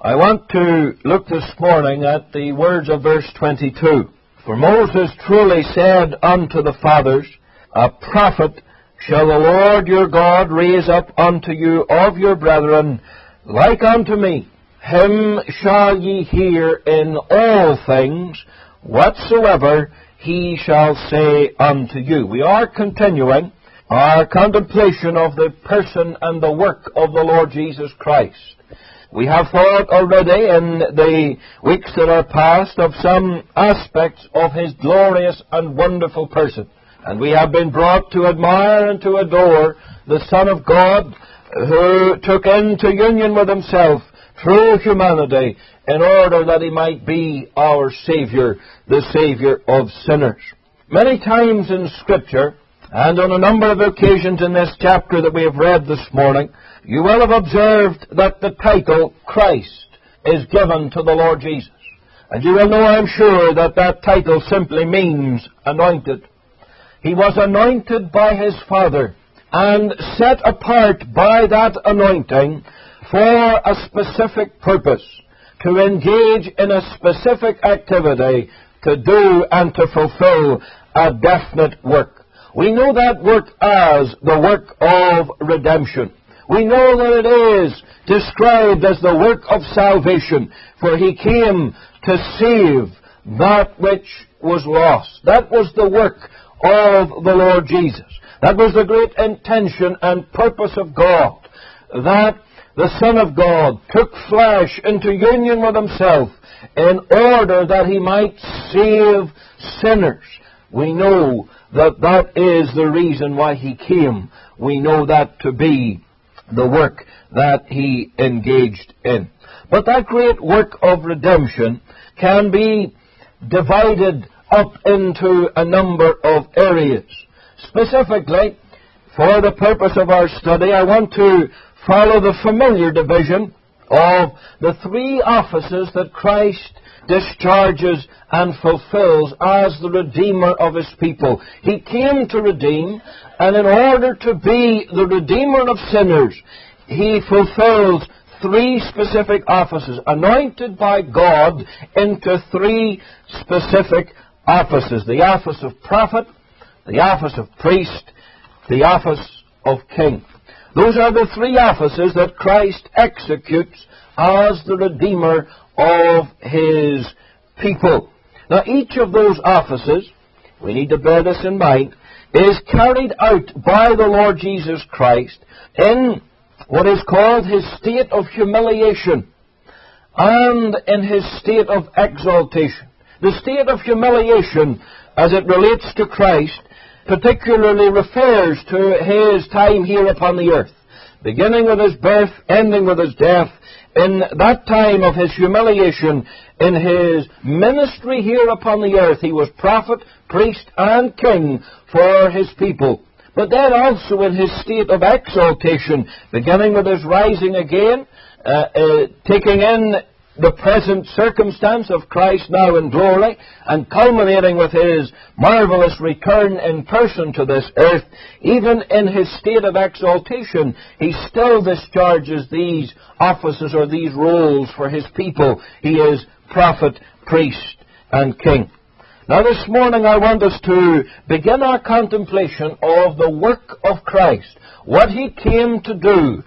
I want to look this morning at the words of verse 22. For Moses truly said unto the fathers, A prophet shall the Lord your God raise up unto you of your brethren, like unto me. Him shall ye hear in all things, whatsoever he shall say unto you. We are continuing our contemplation of the person and the work of the Lord Jesus Christ. We have thought already in the weeks that are past of some aspects of His glorious and wonderful person. And we have been brought to admire and to adore the Son of God, who took into union with Himself through humanity in order that He might be our Savior, the Savior of sinners. Many times in Scripture, and on a number of occasions in this chapter that we have read this morning, you will have observed that the title Christ is given to the Lord Jesus. And you will know, I'm sure, that that title simply means anointed. He was anointed by His Father and set apart by that anointing for a specific purpose, to engage in a specific activity, to do and to fulfill a definite work. We know that work as the work of redemption. We know that it is described as the work of salvation, for He came to save that which was lost. That was the work of the Lord Jesus. That was the great intention and purpose of God, that the Son of God took flesh into union with Himself in order that He might save sinners. We know that that is the reason why He came. We know that to be the work that He engaged in. But that great work of redemption can be divided up into a number of areas. Specifically, for the purpose of our study, I want to follow the familiar division of the three offices that Christ discharges and fulfills as the Redeemer of His people. He came to redeem, and in order to be the Redeemer of sinners, He fulfills three specific offices, anointed by God into three specific offices: the office of prophet, the office of priest, the office of king. Those are the three offices that Christ executes as the Redeemer of His people. Now, each of those offices, we need to bear this in mind, is carried out by the Lord Jesus Christ in what is called His state of humiliation and in His state of exaltation. The state of humiliation, as it relates to Christ, particularly refers to His time here upon the earth, beginning with His birth, ending with His death. In that time of His humiliation, in His ministry here upon the earth, He was prophet, priest, and king for His people. But then also in His state of exaltation, beginning with His rising again, taking in the present circumstance of Christ now in glory, and culminating with His marvelous return in person to this earth. Even in His state of exaltation, He still discharges these offices or these roles for His people. He is prophet, priest, and king. Now this morning I want us to begin our contemplation of the work of Christ, what He came to do,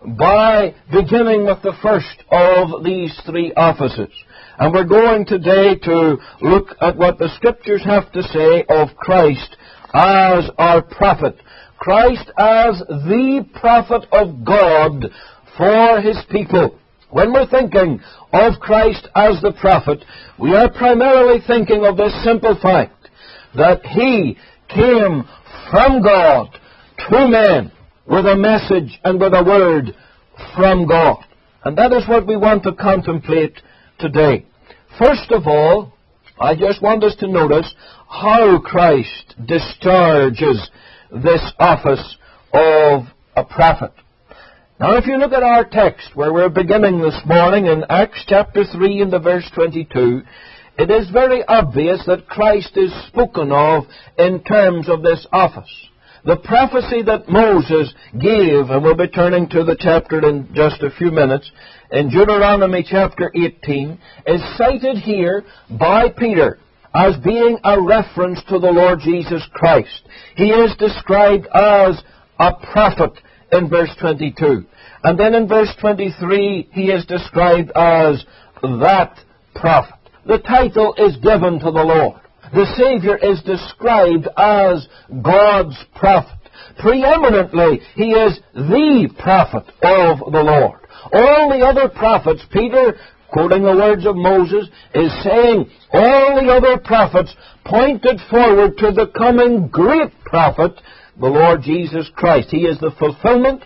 by beginning with the first of these three offices. And we're going today to look at what the Scriptures have to say of Christ as our prophet. Christ as the prophet of God for His people. When we're thinking of Christ as the prophet, we are primarily thinking of this simple fact, that He came from God to men with a message and with a word from God. And that is what we want to contemplate today. First of all, I just want us to notice how Christ discharges this office of a prophet. Now, if you look at our text where we're beginning this morning in Acts chapter 3 and the verse 22, it is very obvious that Christ is spoken of in terms of this office. The prophecy that Moses gave, and we'll be turning to the chapter in just a few minutes, in Deuteronomy chapter 18 is cited here by Peter as being a reference to the Lord Jesus Christ. He is described as a prophet in verse 22. And then in verse 23, he is described as that prophet. The title is given to the Lord. The Savior is described as God's prophet. Preeminently, he is the prophet of the Lord. All the other prophets, Peter, quoting the words of Moses, is saying all the other prophets pointed forward to the coming great prophet, the Lord Jesus Christ. He is the fulfillment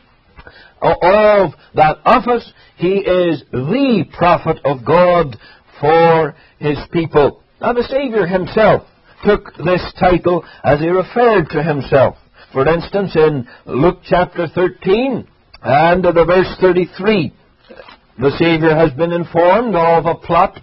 of that office. He is the prophet of God for His people. Now, the Savior Himself took this title as He referred to Himself. For instance, in Luke chapter 13 and the verse 33, the Savior has been informed of a plot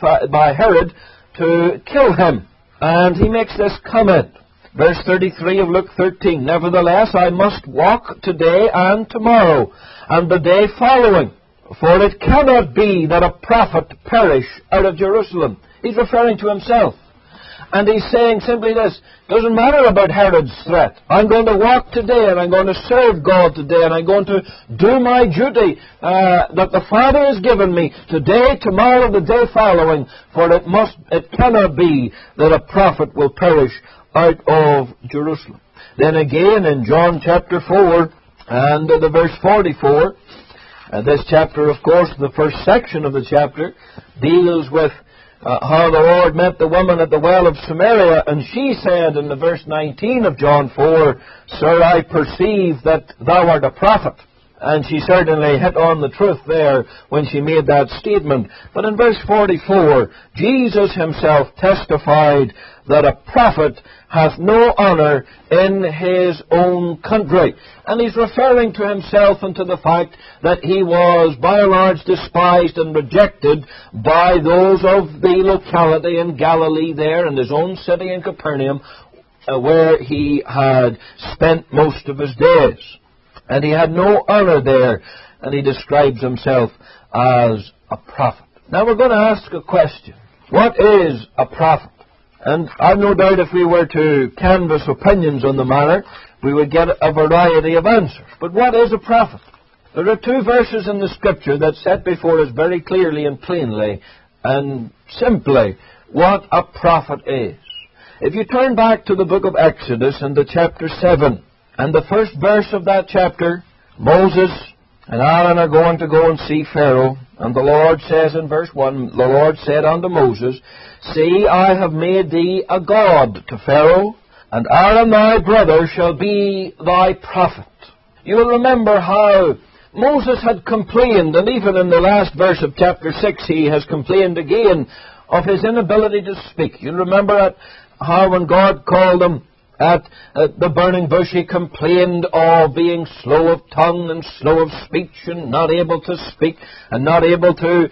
by Herod to kill Him. And He makes this comment. Verse 33 of Luke 13, "Nevertheless, I must walk today and tomorrow, and the day following. For it cannot be that a prophet perish out of Jerusalem." He's referring to Himself. And He's saying simply this: doesn't matter about Herod's threat. I'm going to walk today, and I'm going to serve God today, and I'm going to do my duty that the Father has given me today, tomorrow, the day following. For it cannot be that a prophet will perish out of Jerusalem. Then again in John chapter 4 and the verse 44, this chapter, of course, the first section of the chapter, deals with how the Lord met the woman at the well of Samaria, and she said in the verse 19 of John 4, "Sir, I perceive that thou art a prophet." And she certainly hit on the truth there when she made that statement. But in verse 44, Jesus Himself testified that a prophet hath no honor in his own country. And He's referring to Himself and to the fact that He was by and large despised and rejected by those of the locality in Galilee there, in His own city in Capernaum, where He had spent most of His days. And He had no honor there, and He describes Himself as a prophet. Now we're going to ask a question. What is a prophet? And I've no doubt if we were to canvass opinions on the matter, we would get a variety of answers. But what is a prophet? There are two verses in the Scripture that set before us very clearly and plainly and simply what a prophet is. If you turn back to the book of Exodus and to chapter 7, and the first verse of that chapter, Moses and Aaron are going to go and see Pharaoh. And the Lord says in verse 1, the Lord said unto Moses, "See, I have made thee a god to Pharaoh, and Aaron thy brother shall be thy prophet." You will remember how Moses had complained, and even in the last verse of chapter 6 he has complained again of his inability to speak. You remember how when God called him at the burning bush, he complained of being slow of tongue and slow of speech and not able to speak and not able to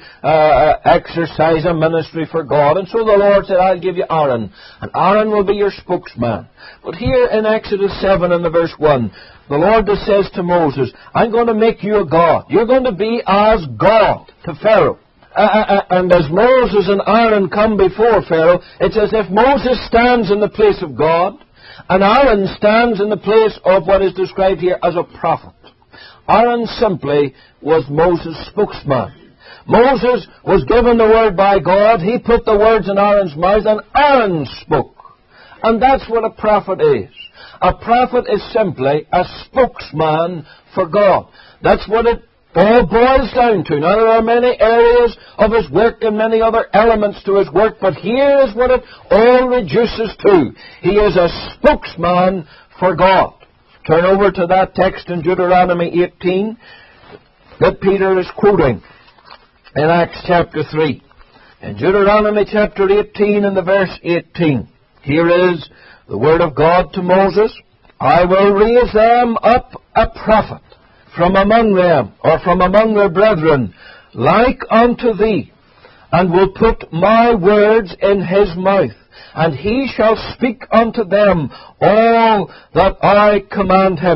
exercise a ministry for God. And so the Lord said, "I'll give you Aaron, and Aaron will be your spokesman." But here in Exodus 7 and the verse 1, the Lord just says to Moses, "I'm going to make you a god. You're going to be as God to Pharaoh." And as Moses and Aaron come before Pharaoh, it's as if Moses stands in the place of God, and Aaron stands in the place of what is described here as a prophet. Aaron simply was Moses' spokesman. Moses was given the word by God. He put the words in Aaron's mouth, and Aaron spoke. And that's what a prophet is. A prophet is simply a spokesman for God. That's what it all boils down to. Now, there are many areas of his work and many other elements to his work, but here is what it all reduces to. He is a spokesman for God. Turn over to that text in Deuteronomy 18 that Peter is quoting in Acts chapter 3. In Deuteronomy chapter 18 and the verse 18, here is the word of God to Moses. "I will raise them up a prophet from among them, or from among their brethren, like unto thee, and will put my words in his mouth, and he shall speak unto them all that I command him."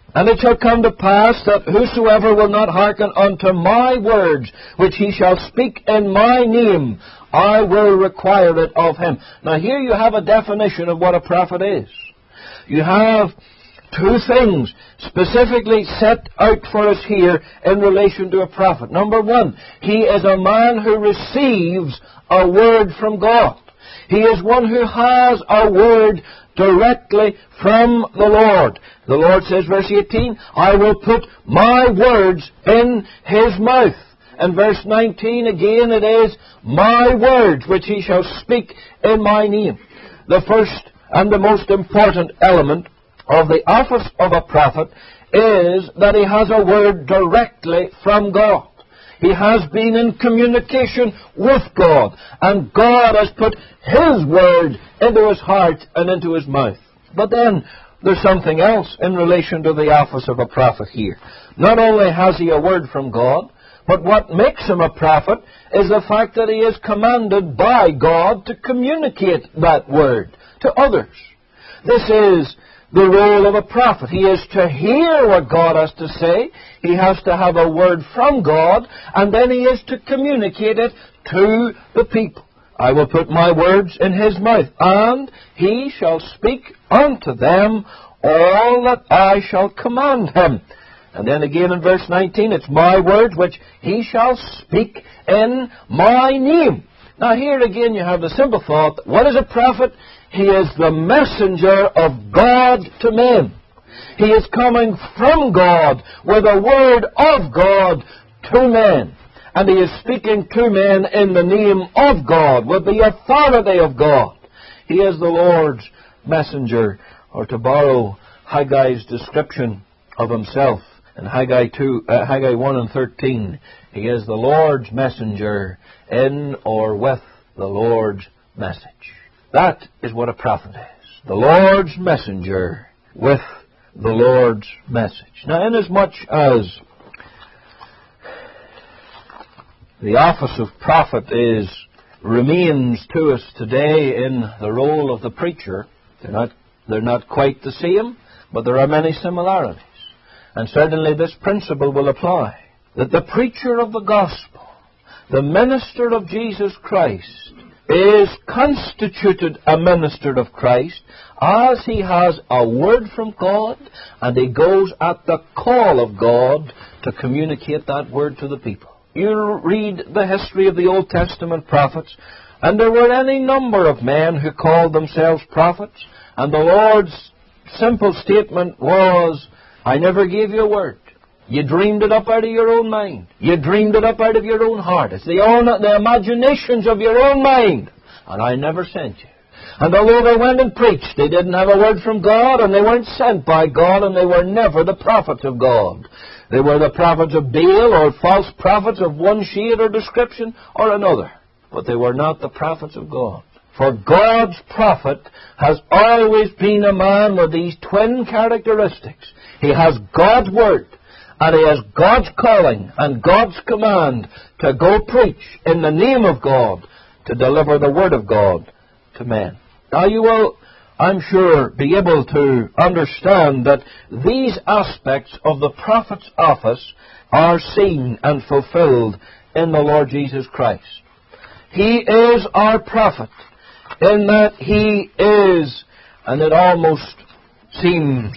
And it shall come to pass that whosoever will not hearken unto my words, which he shall speak in my name, I will require it of him. Now here you have a definition of what a prophet is. You have two things specifically set out for us here in relation to a prophet. Number one, he is a man who receives a word from God. He is one who has a word directly from the Lord. The Lord says, verse 18, I will put my words in his mouth. And verse 19, again it is, my words which he shall speak in my name. The first and the most important element of the office of a prophet is that he has a word directly from God. He has been in communication with God, and God has put his word into his heart and into his mouth. But then there's something else in relation to the office of a prophet here. Not only has he a word from God, but what makes him a prophet is the fact that he is commanded by God to communicate that word to others. This is the role of a prophet. He is to hear what God has to say. He has to have a word from God, and then he is to communicate it to the people. I will put my words in his mouth, and he shall speak unto them all that I shall command him. And then again in verse 19, it's my words which he shall speak in my name. Now here again you have the simple thought that what is a prophet? He is the messenger of God to men. He is coming from God with a word of God to men. And he is speaking to men in the name of God, with the authority of God. He is the Lord's messenger, or to borrow Haggai's description of himself in Haggai 1 and 13, he is the Lord's messenger in or with the Lord's message. That is what a prophet is. The Lord's messenger with the Lord's message. Now, inasmuch as the office of prophet remains to us today in the role of the preacher, they're not quite the same, but there are many similarities. And certainly this principle will apply, that the preacher of the gospel, the minister of Jesus Christ, is constituted a minister of Christ as he has a word from God, and he goes at the call of God to communicate that word to the people. You read the history of the Old Testament prophets, and there were any number of men who called themselves prophets, and the Lord's simple statement was, I never gave you a word. You dreamed it up out of your own mind. You dreamed it up out of your own heart. It's the imaginations of your own mind. And I never sent you. And although they went and preached, they didn't have a word from God, and they weren't sent by God, and they were never the prophets of God. They were the prophets of Baal, or false prophets of one shade or description or another. But they were not the prophets of God. For God's prophet has always been a man with these twin characteristics. He has God's word, and he has God's calling and God's command to go preach in the name of God, to deliver the word of God to men. Now you will, I'm sure, be able to understand that these aspects of the prophet's office are seen and fulfilled in the Lord Jesus Christ. He is our prophet in that he is, and it almost seems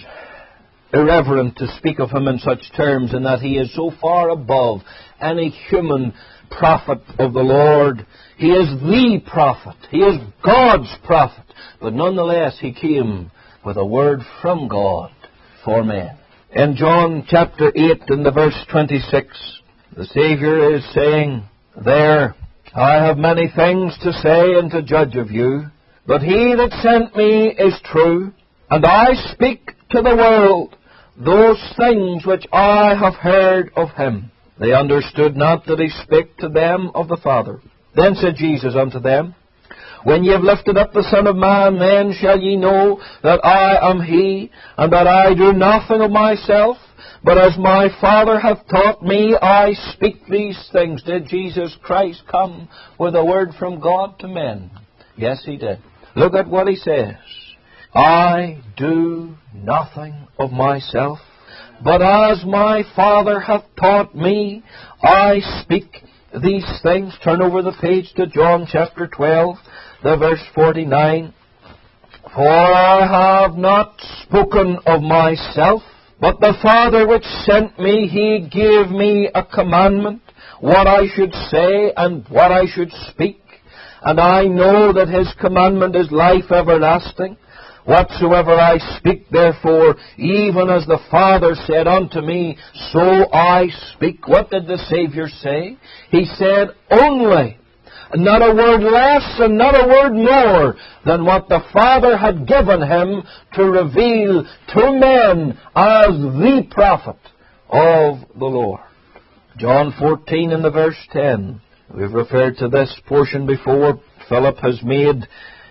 irreverent to speak of him in such terms, in that he is so far above any human prophet of the Lord. He is the prophet. He is God's prophet. But nonetheless, he came with a word from God for men. In John chapter 8 and the verse 26, the Savior is saying there, I have many things to say and to judge of you, but he that sent me is true, and I speak to the world those things which I have heard of him. They understood not that he spake to them of the Father. Then said Jesus unto them, When ye have lifted up the Son of Man, then shall ye know that I am he, and that I do nothing of myself, but as my Father hath taught me, I speak these things. Did Jesus Christ come with a word from God to men? Yes, he did. Look at what he says. I do nothing of myself, But as my Father hath taught me, I speak these things. Turn over the page to John chapter 12, the verse 49. For I have not spoken of myself, but the Father which sent me, He gave me a commandment, what I should say and what I should speak. And I know that His commandment is life everlasting. Whatsoever I speak, therefore, even as the Father said unto me, so I speak. What did the Savior say? He said, only, not a word less and not a word more than what the Father had given Him to reveal to men as the prophet of the Lord. John 14 in the verse 10. We've referred to this portion before. Philip has made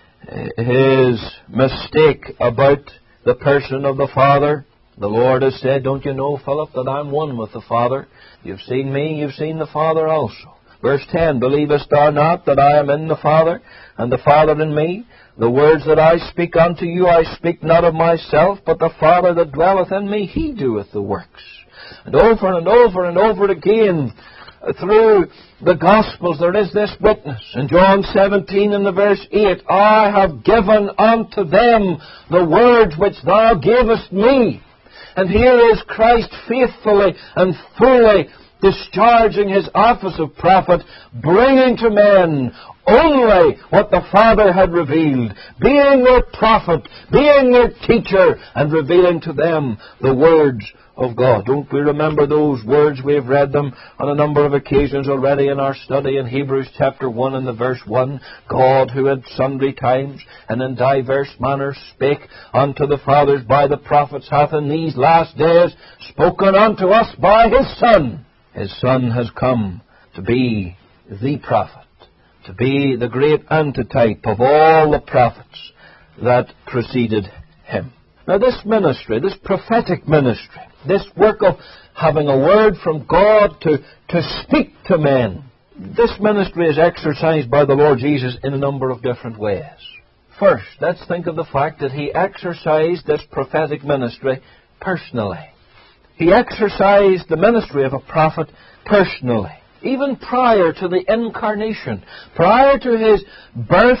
his mistake about the person of the Father. The Lord has said, don't you know, Philip, that I'm one with the Father? You've seen me, you've seen the Father also. Verse 10, believest thou not that I am in the Father, and the Father in me? The words that I speak unto you, I speak not of myself, but the Father that dwelleth in me, He doeth the works. And over and over and over again, through the Gospels, there is this witness. In John 17 in the verse 8, I have given unto them the words which thou gavest me. And here is Christ faithfully and fully discharging His office of prophet, bringing to men only what the Father had revealed, being their prophet, being their teacher, and revealing to them the words of God. Don't we remember those words? We have read them on a number of occasions already in our study in Hebrews chapter 1 and the verse 1. God, who at sundry times and in diverse manners spake unto the fathers by the prophets, hath in these last days spoken unto us by His Son. His Son has come to be the prophet, to be the great antitype of all the prophets that preceded Him. Now this ministry, this prophetic ministry, this work of having a word from God to speak to men, this ministry is exercised by the Lord Jesus in a number of different ways. First, let's think of the fact that He exercised this prophetic ministry personally. He exercised the ministry of a prophet personally. Even prior to the incarnation, prior to His birth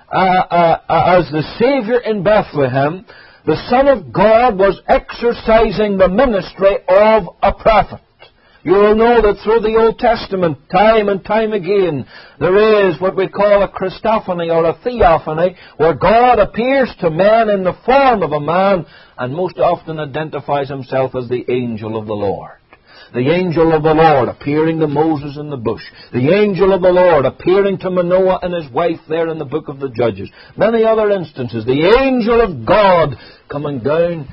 as the Savior in Bethlehem, the Son of God was exercising the ministry of a prophet. You will know that through the Old Testament, time and time again, there is what we call a Christophany or a theophany, where God appears to man in the form of a man and most often identifies Himself as the angel of the Lord. The angel of the Lord appearing to Moses in the bush. The angel of the Lord appearing to Manoah and his wife there in the book of the Judges. Many other instances. The angel of God coming down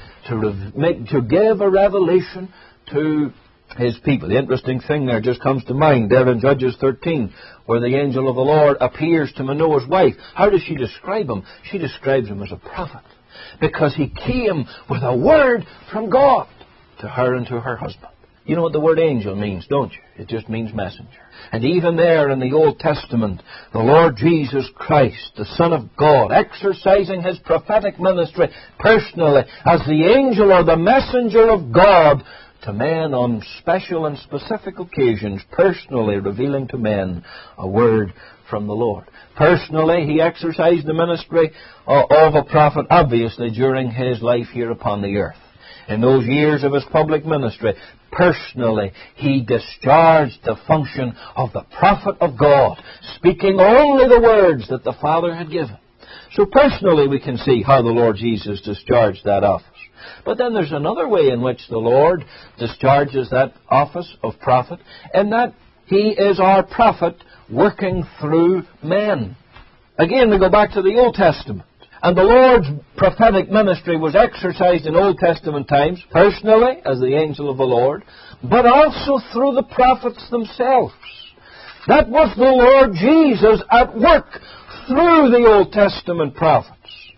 to give a revelation to His people. The interesting thing there just comes to mind there in Judges 13, where the angel of the Lord appears to Manoah's wife. How does she describe him? She describes him as a prophet, because he came with a word from God to her and to her husband. You know what the word angel means, don't you? It just means messenger. And even there in the Old Testament, the Lord Jesus Christ, the Son of God, exercising His prophetic ministry personally as the angel or the messenger of God to men on special and specific occasions, personally revealing to men a word from the Lord. Personally, He exercised the ministry of a prophet, obviously, during His life here upon the earth. In those years of His public ministry, personally, He discharged the function of the prophet of God, speaking only the words that the Father had given. So personally, we can see how the Lord Jesus discharged that office. But then there's another way in which the Lord discharges that office of prophet, and that He is our prophet working through men. Again, we go back to the Old Testament. And the Lord's prophetic ministry was exercised in Old Testament times, personally, as the angel of the Lord, but also through the prophets themselves. That was the Lord Jesus at work through the Old Testament prophets,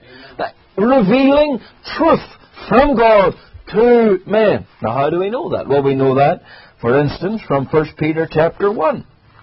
revealing truth from God to men. Now, how do we know that? Well, we know that, for instance, from 1 Peter chapter 1.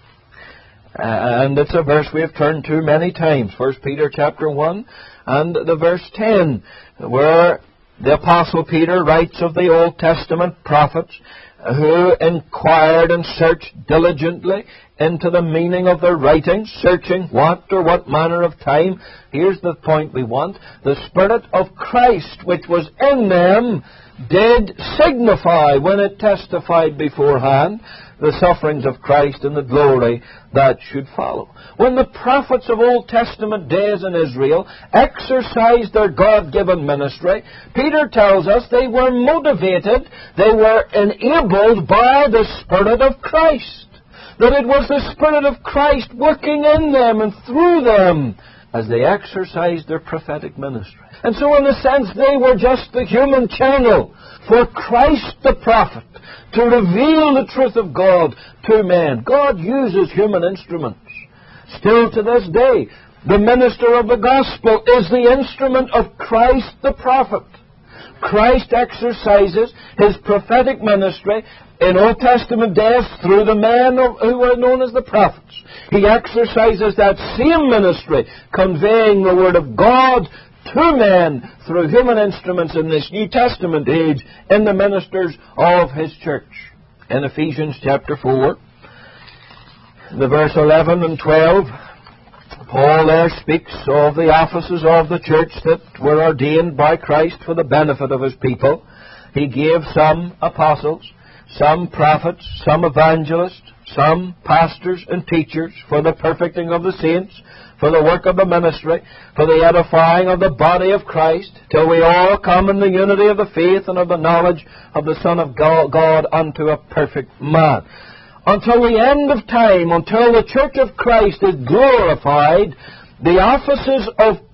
And it's a verse we have turned to many times. 1 Peter chapter 1 and the verse 10, where The Apostle Peter writes of the Old Testament prophets who inquired and searched diligently into the meaning of their writings, searching what manner of time. Here's the point we want. The Spirit of Christ which was in them did signify, when it testified beforehand, the sufferings of Christ and the glory that should follow. When the prophets of Old Testament days in Israel exercised their God-given ministry, Peter tells us they were motivated, they were enabled by the Spirit of Christ. That it was the Spirit of Christ working in them and through them as they exercised their prophetic ministry. And so in a sense they were just the human channel for Christ the prophet to reveal the truth of God to men. God uses human instruments. Still to this day, the minister of the gospel is the instrument of Christ the prophet. Christ exercises his prophetic ministry in Old Testament days through the men who were known as the prophets. He exercises that same ministry, conveying the word of God to men through human instruments in this New Testament age in the ministers of his church. In Ephesians chapter 4, the verse 11 and 12, Paul there speaks of the offices of the church that were ordained by Christ for the benefit of his people. He gave some apostles, some prophets, some evangelists, some pastors and teachers for the perfecting of the saints, for the work of the ministry, for the edifying of the body of Christ, till we all come in the unity of the faith and of the knowledge of the Son of God unto a perfect man. Until the end of time, until the church of Christ is glorified, the offices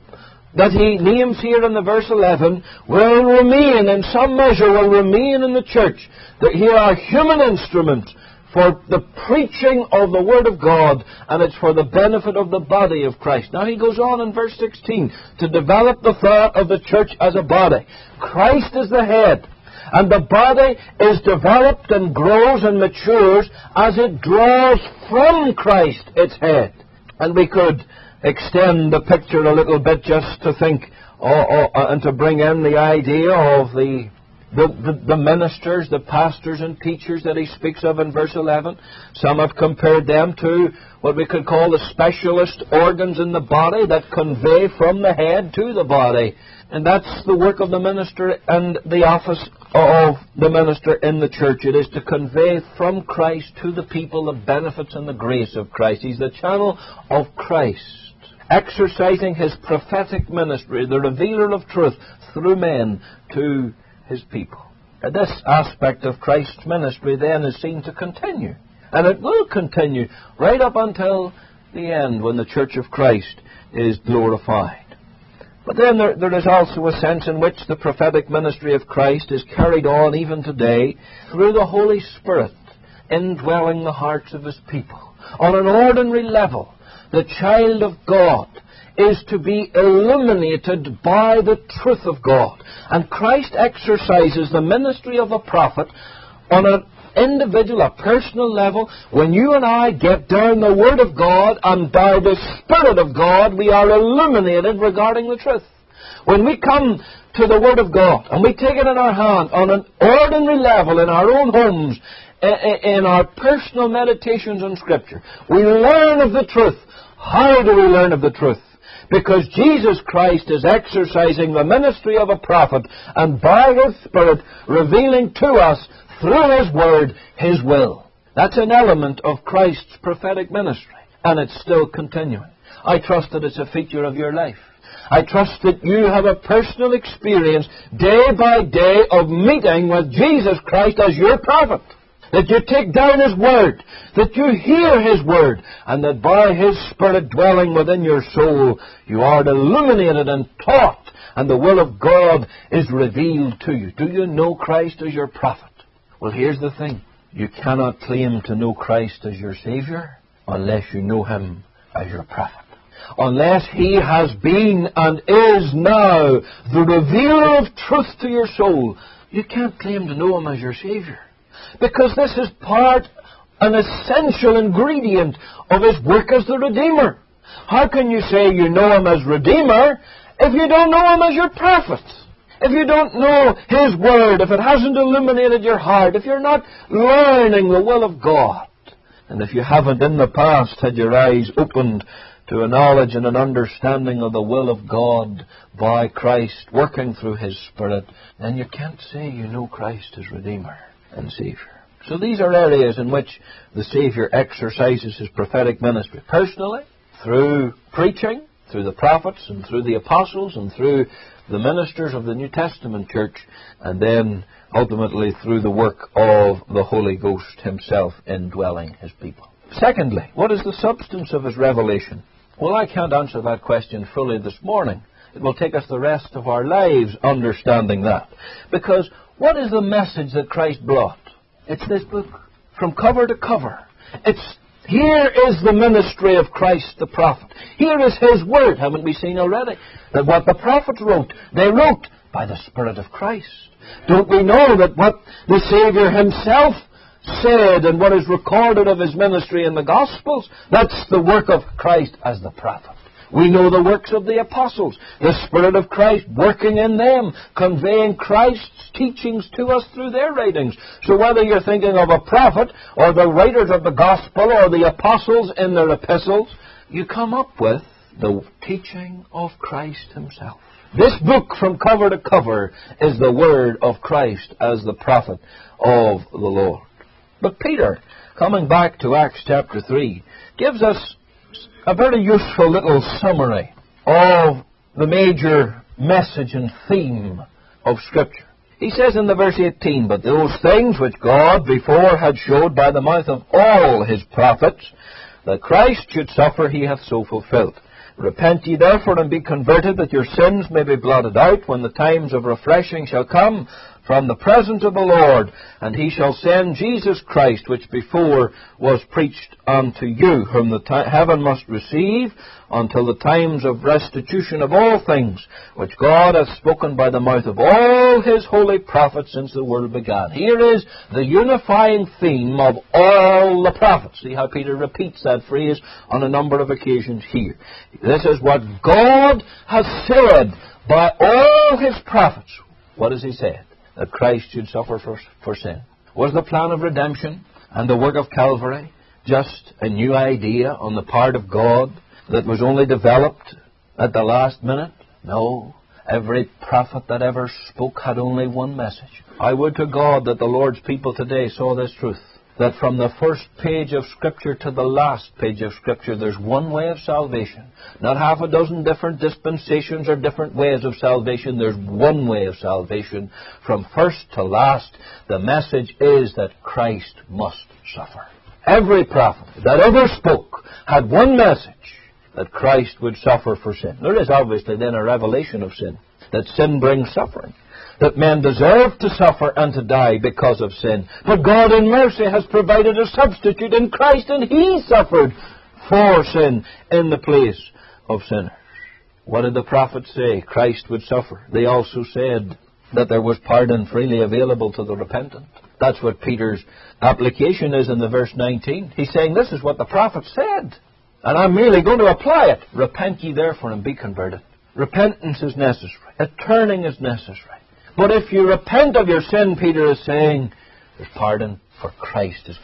that he names here in the verse 11 will remain, in some measure will remain in the church. That here are human instruments for the preaching of the Word of God, and it's for the benefit of the body of Christ. Now he goes on in verse 16 to develop the thought of the church as a body. Christ is the head, and the body is developed and grows and matures as it draws from Christ its head. And we could extend the picture a little bit just to think and to bring in the idea of the ministers, the pastors and teachers that he speaks of in verse 11. Some have compared them to what we could call the specialist organs in the body that convey from the head to the body. And that's the work of the minister and the office of the minister in the church. It is to convey from Christ to the people the benefits and the grace of Christ. He's the channel of Christ, exercising his prophetic ministry, the revealer of truth through men to his people. And this aspect of Christ's ministry then is seen to continue. And it will continue right up until the end, when the church of Christ is glorified. But then there is also a sense in which the prophetic ministry of Christ is carried on even today through the Holy Spirit indwelling the hearts of his people. On an ordinary level, the child of God is to be illuminated by the truth of God. And Christ exercises the ministry of a prophet on an individual, a personal level. When you and I get down the Word of God, and by the Spirit of God, we are illuminated regarding the truth. When we come to the Word of God, and we take it in our hand on an ordinary level in our own homes, in our personal meditations on Scripture, we learn of the truth. How do we learn of the truth? Because Jesus Christ is exercising the ministry of a prophet, and by his Spirit revealing to us through his Word his will. That's an element of Christ's prophetic ministry, and it's still continuing. I trust that it's a feature of your life. I trust that you have a personal experience day by day of meeting with Jesus Christ as your prophet. That you take down his Word, that you hear his Word, and that by his Spirit dwelling within your soul, you are illuminated and taught, and the will of God is revealed to you. Do you know Christ as your prophet? Well, here's the thing. You cannot claim to know Christ as your Savior unless you know him as your prophet. Unless he has been and is now the revealer of truth to your soul, you can't claim to know him as your Savior. Because this is an essential ingredient of his work as the Redeemer. How can you say you know him as Redeemer if you don't know him as your prophet? if you don't know His Word, if it hasn't illuminated your heart, if you're not learning the will of God, and if you haven't in the past had your eyes opened to a knowledge and an understanding of the will of God by Christ working through His Spirit, then you can't say you know Christ as Redeemer and Savior. So these are areas in which the Savior exercises His prophetic ministry. Personally, through preaching, through the prophets and through the apostles and through the ministers of the New Testament church, and then ultimately through the work of the Holy Ghost Himself indwelling His people. Secondly, what is the substance of His revelation? Well, I can't answer that question fully this morning. It will take us the rest of our lives understanding that. Because what is the message that Christ brought? It's this book, from cover to cover. Here is the ministry of Christ the prophet. Here is His Word. Haven't we seen already that what the prophets wrote, they wrote by the Spirit of Christ? Don't we know that what the Savior Himself said and what is recorded of His ministry in the Gospels, that's the work of Christ as the prophet. We know the works of the apostles, the Spirit of Christ working in them, conveying Christ's teachings to us through their writings. So whether you're thinking of a prophet or the writers of the Gospel or the apostles in their epistles, you come up with the teaching of Christ Himself. This book from cover to cover is the Word of Christ as the prophet of the Lord. But Peter, coming back to Acts chapter 3, gives us a very useful little summary of the major message and theme of Scripture. He says in the verse 18, "But those things which God before had showed by the mouth of all His prophets, that Christ should suffer, He hath so fulfilled. Repent ye therefore and be converted, that your sins may be blotted out, when the times of refreshing shall come from the presence of the Lord, and He shall send Jesus Christ, which before was preached unto you, whom the heaven must receive, until the times of restitution of all things, which God hath spoken by the mouth of all His holy prophets since the world began." Here is the unifying theme of all the prophets. See how Peter repeats that phrase on a number of occasions here. This is what God has said by all His prophets. What has He said? That Christ should suffer for sin. Was the plan of redemption and the work of Calvary just a new idea on the part of God that was only developed at the last minute? No. Every prophet that ever spoke had only one message. I would to God that the Lord's people today saw this truth, that from the first page of Scripture to the last page of Scripture, there's one way of salvation. Not half a dozen different dispensations or different ways of salvation. There's one way of salvation. From first to last, the message is that Christ must suffer. Every prophet that ever spoke had one message, that Christ would suffer for sin. There is obviously then a revelation of sin, that sin brings suffering, that men deserve to suffer and to die because of sin. But God in mercy has provided a substitute in Christ, and He suffered for sin in the place of sinners. What did the prophets say? Christ would suffer. They also said that there was pardon freely available to the repentant. That's what Peter's application is in the verse 19. He's saying this is what the prophets said, and I'm merely going to apply it. Repent ye therefore and be converted. Repentance is necessary. A turning is necessary. But if you repent of your sin, Peter is saying, there's pardon, for Christ has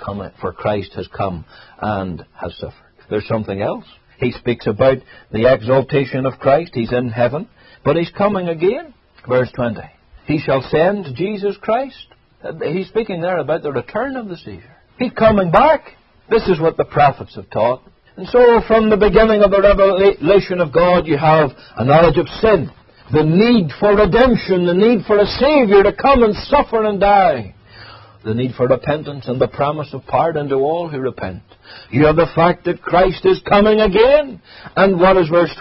come and has suffered. There's something else. He speaks about the exaltation of Christ. He's in heaven, but He's coming again. Verse 20. He shall send Jesus Christ. He's speaking there about the return of the Savior. He's coming back. This is what the prophets have taught. And so from the beginning of the revelation of God, you have a knowledge of sin, the need for redemption, the need for a Savior to come and suffer and die, the need for repentance and the promise of pardon to all who repent. You have the fact that Christ is coming again. And what is verse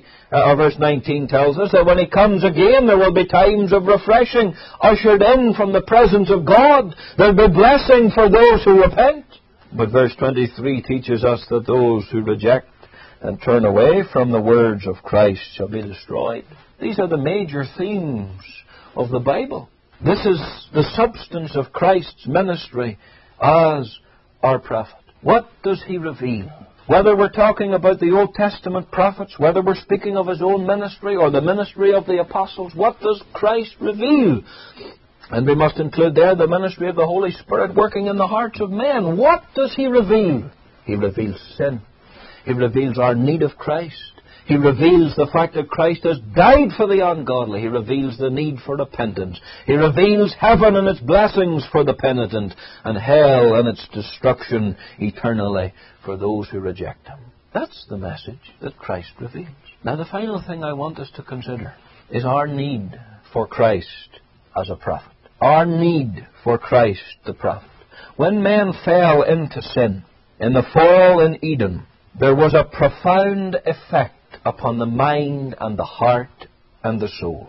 19 tells us? That when He comes again, there will be times of refreshing ushered in from the presence of God. There will be blessing for those who repent. But verse 23 teaches us that those who reject and turn away from the words of Christ shall be destroyed. These are the major themes of the Bible. This is the substance of Christ's ministry as our prophet. What does He reveal? Whether we're talking about the Old Testament prophets, whether we're speaking of His own ministry or the ministry of the apostles, what does Christ reveal? And we must include there the ministry of the Holy Spirit working in the hearts of men. What does He reveal? He reveals sin. He reveals our need of Christ. He reveals the fact that Christ has died for the ungodly. He reveals the need for repentance. He reveals heaven and its blessings for the penitent, and hell and its destruction eternally for those who reject Him. That's the message that Christ reveals. Now, the final thing I want us to consider is our need for Christ as a prophet. Our need for Christ the prophet. When man fell into sin, in the fall in Eden, there was a profound effect upon the mind and the heart and the soul.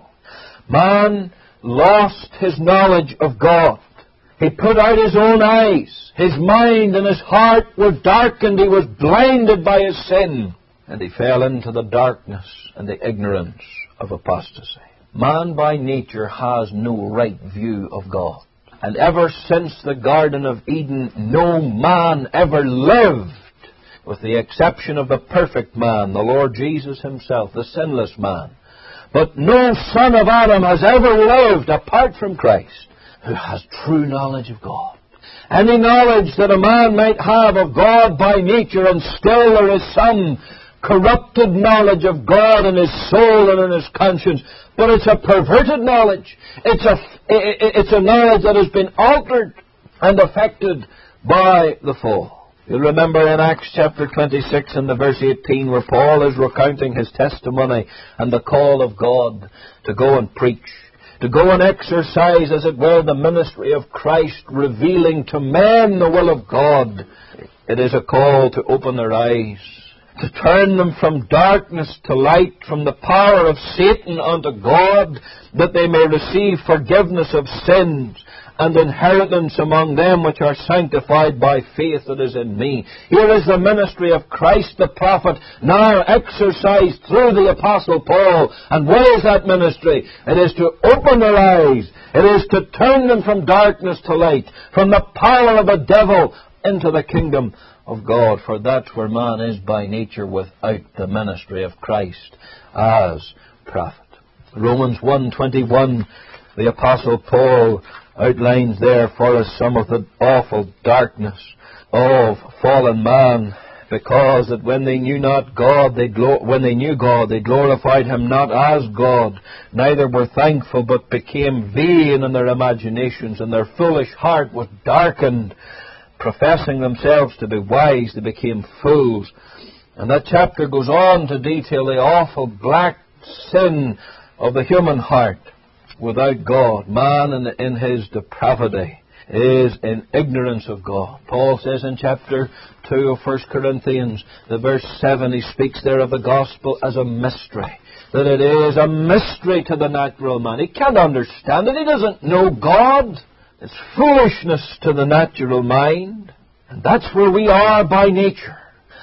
Man lost his knowledge of God. He put out his own eyes. His mind and his heart were darkened. He was blinded by his sin. And he fell into the darkness and the ignorance of apostasy. Man by nature has no right view of God. And ever since the Garden of Eden, no man ever lived, with the exception of the perfect man, the Lord Jesus Himself, the sinless man. But no son of Adam has ever lived apart from Christ who has true knowledge of God. Any knowledge that a man might have of God by nature, and still there is some corrupted knowledge of God in his soul and in his conscience, but it's a perverted knowledge. It's a knowledge that has been altered and affected by the fall. You'll remember in Acts chapter 26 and the verse 18 where Paul is recounting his testimony and the call of God to go and preach, to go and exercise, as it were, the ministry of Christ, revealing to men the will of God. It is a call to open their eyes, to turn them from darkness to light, from the power of Satan unto God, that they may receive forgiveness of sins and inheritance among them which are sanctified by faith that is in me. Here is the ministry of Christ the prophet, now exercised through the Apostle Paul. And what is that ministry? It is to open their eyes. It is to turn them from darkness to light, from the power of the devil into the kingdom of God. For that's where man is by nature without the ministry of Christ as prophet. Romans 1:21, the Apostle Paul outlines there for us some of the awful darkness of fallen man, because that when they knew not God, when they knew God, they glorified Him not as God, neither were thankful, but became vain in their imaginations, and their foolish heart was darkened. Professing themselves to be wise, they became fools. And that chapter goes on to detail the awful black sin of the human heart without God. Man in his depravity is in ignorance of God. Paul says in chapter 2 of 1 Corinthians, the verse 7, he speaks there of the gospel as a mystery. That it is a mystery to the natural man. He can't understand it. He doesn't know God. It's foolishness to the natural mind. And that's where we are by nature.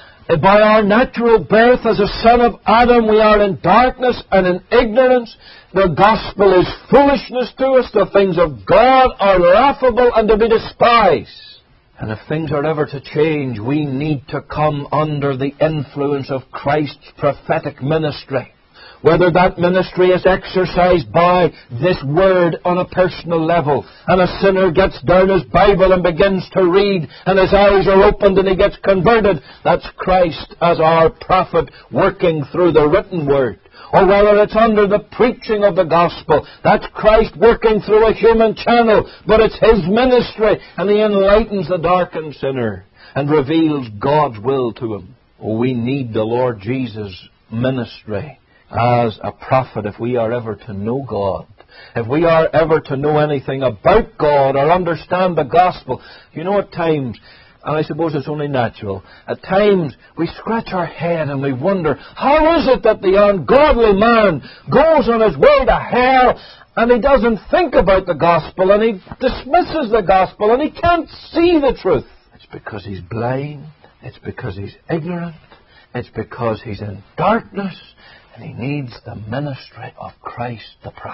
By our natural birth as a son of Adam, we are in darkness and in ignorance. The gospel is foolishness to us. The things of God are laughable and to be despised. And if things are ever to change, we need to come under the influence of Christ's prophetic ministry. Whether that ministry is exercised by this word on a personal level, and a sinner gets down his Bible and begins to read, and his eyes are opened and he gets converted, that's Christ as our prophet working through the written word. Or whether it's under the preaching of the gospel, that's Christ working through a human channel, but it's His ministry, and He enlightens the darkened sinner and reveals God's will to him. Oh, we need the Lord Jesus' ministry as a prophet if we are ever to know God. If we are ever to know anything about God or understand the gospel. You know, at times, and I suppose it's only natural, at times we scratch our head and we wonder, how is it that the ungodly man goes on his way to hell and he doesn't think about the gospel and he dismisses the gospel and he can't see the truth? It's because he's blind. It's because he's ignorant. It's because he's in darkness. And he needs the ministry of Christ the prophet.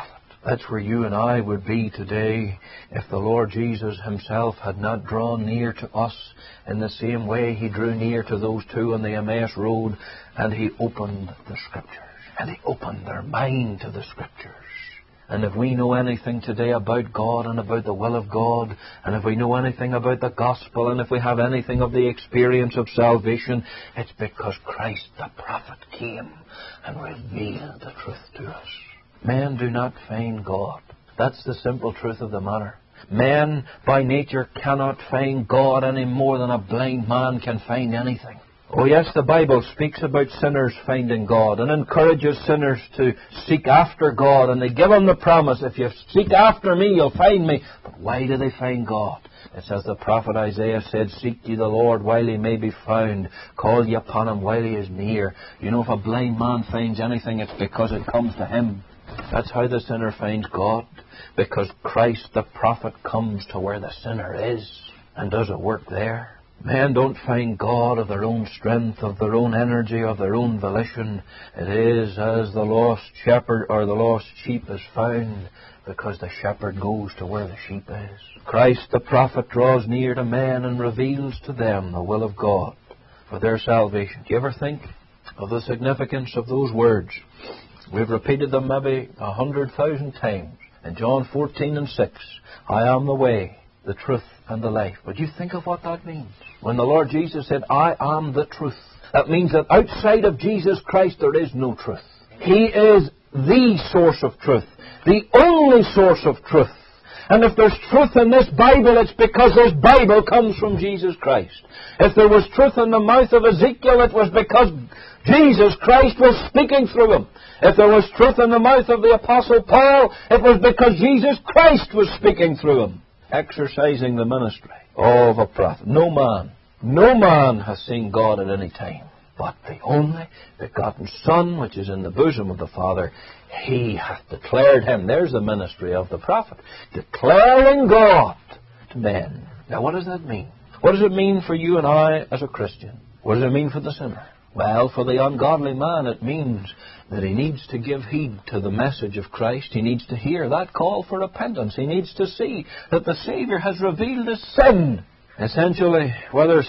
That's where you and I would be today if the Lord Jesus himself had not drawn near to us in the same way he drew near to those two on the Emmaus Road, and he opened the Scriptures. And he opened their mind to the Scriptures. And if we know anything today about God and about the will of God, and if we know anything about the gospel, and if we have anything of the experience of salvation, it's because Christ the prophet came and revealed the truth to us. Men do not find God. That's the simple truth of the matter. Men by nature cannot find God any more than a blind man can find anything. Oh yes, the Bible speaks about sinners finding God and encourages sinners to seek after God, and they give them the promise, if you seek after me, you'll find me. But why do they find God? It's as the prophet Isaiah said, seek ye the Lord while he may be found, call ye upon him while he is near. You know, if a blind man finds anything, it's because it comes to him. That's how the sinner finds God, because Christ the prophet comes to where the sinner is and does a work there. Men don't find God of their own strength, of their own energy, of their own volition. It is as the lost shepherd or the lost sheep is found, because the shepherd goes to where the sheep is. Christ the prophet draws near to men and reveals to them the will of God for their salvation. Do you ever think of the significance of those words? We've repeated them maybe 100,000 times. In John 14:6, I am the way, the truth, and the life. But you think of what that means. When the Lord Jesus said, I am the truth, that means that outside of Jesus Christ there is no truth. He is the source of truth, the only source of truth. And if there's truth in this Bible, it's because this Bible comes from Jesus Christ. If there was truth in the mouth of Ezekiel, it was because Jesus Christ was speaking through him. If there was truth in the mouth of the Apostle Paul, it was because Jesus Christ was speaking through him, exercising the ministry of a prophet. No man has seen God at any time, but the only begotten Son, which is in the bosom of the Father, he hath declared him. There's the ministry of the prophet, declaring God to men. Now what does that mean? What does it mean for you and I as a Christian? What does it mean for the sinner? Well, for the ungodly man, it means that he needs to give heed to the message of Christ. He needs to hear that call for repentance. He needs to see that the Savior has revealed his sin. Essentially, whether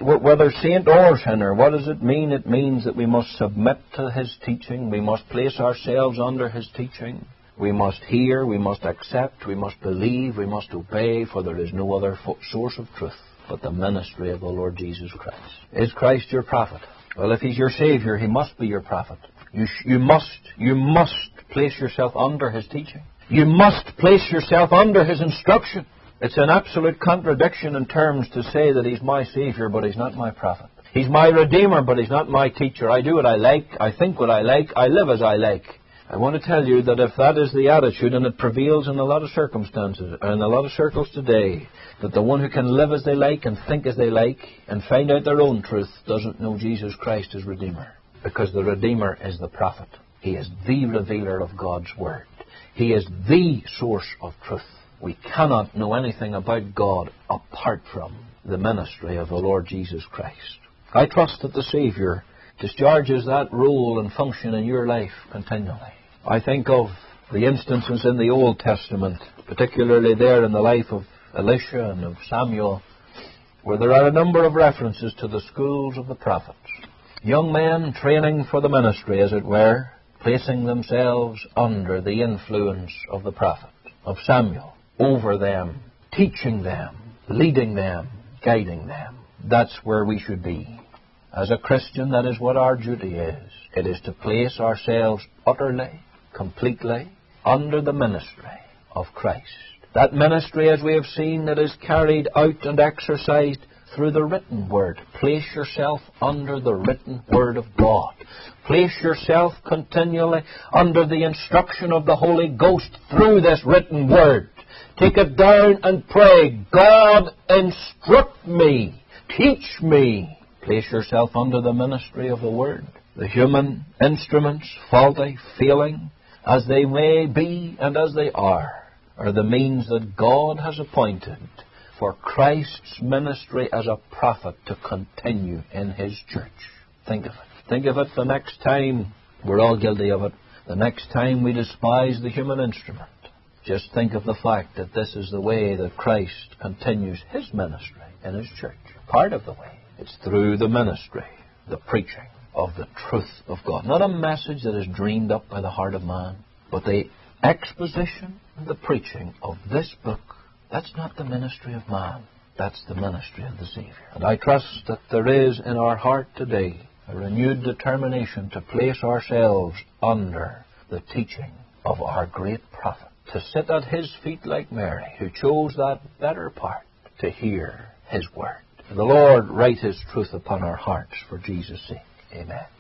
saint or sinner, what does it mean? It means that we must submit to his teaching. We must place ourselves under his teaching. We must hear, we must accept, we must believe, we must obey, for there is no other source of truth but the ministry of the Lord Jesus Christ. Is Christ your prophet? Well, if he's your Savior, he must be your prophet. You must place yourself under his teaching. You must place yourself under his instruction. It's an absolute contradiction in terms to say that he's my Savior, but he's not my prophet. He's my Redeemer, but he's not my teacher. I do what I like, I think what I like, I live as I like. I want to tell you that if that is the attitude, and it prevails in a lot of circumstances, and in a lot of circles today, that the one who can live as they like and think as they like and find out their own truth doesn't know Jesus Christ as Redeemer. Because the Redeemer is the prophet. He is the revealer of God's Word. He is the source of truth. We cannot know anything about God apart from the ministry of the Lord Jesus Christ. I trust that the Savior discharges that role and function in your life continually. I think of the instances in the Old Testament, particularly there in the life of Elisha and of Samuel, where there are a number of references to the schools of the prophets. Young men training for the ministry, as it were, placing themselves under the influence of the prophet, of Samuel, over them, teaching them, leading them, guiding them. That's where we should be. As a Christian, that is what our duty is. It is to place ourselves utterly, completely, under the ministry of Christ. That ministry, as we have seen, that is carried out and exercised through the written Word. Place yourself under the written Word of God. Place yourself continually under the instruction of the Holy Ghost through this written Word. Take it down and pray, God, instruct me, teach me. Place yourself under the ministry of the Word. The human instruments, faulty, failing, as they may be and as they are the means that God has appointed for Christ's ministry as a prophet to continue in His church. Think of it. Think of it the next time, we're all guilty of it, the next time we despise the human instrument. Just think of the fact that this is the way that Christ continues His ministry in His church. Part of the way. It's through the ministry, the preaching of the truth of God. Not a message that is dreamed up by the heart of man, but the exposition and the preaching of this book. That's not the ministry of man. That's the ministry of the Savior. And I trust that there is in our heart today a renewed determination to place ourselves under the teaching of our great prophet, to sit at his feet like Mary, who chose that better part, to hear his word. The Lord write His truth upon our hearts for Jesus' sake. Amen.